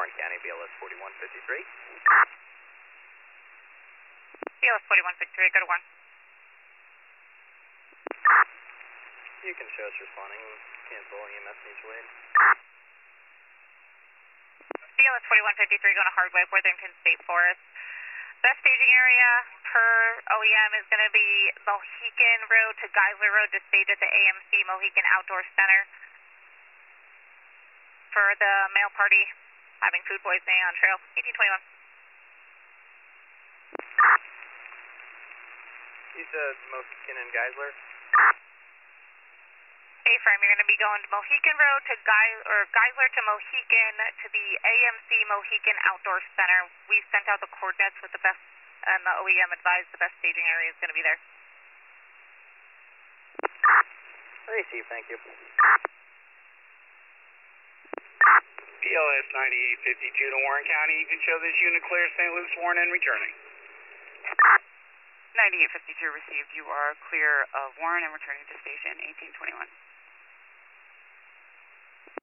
Warren County, BLS 4153. BLS 4153, go to 1. You can show us responding. Cancel EMS mutual aid. BLS 4153 going to Hardwick, Worthington State Forest. Best staging area per OEM is going to be Mohican Road to Geisler Road to stage at the AMC Mohican Outdoor Center for the male party having food poisoning on trail 1821. You said Mohican and Geisler? A-frame, you're going to be going to Mohican Road to Geisler to Mohican to the AMC Mohican Outdoor Center. We sent out the coordinates with the best, and the OEM advised the best staging area is going to be there. Receive, thank you. BLS 9852 to Warren County. You can show this unit clear St. Luke's, Warren, and returning. 9852 received. You are clear of Warren and returning to station 1821.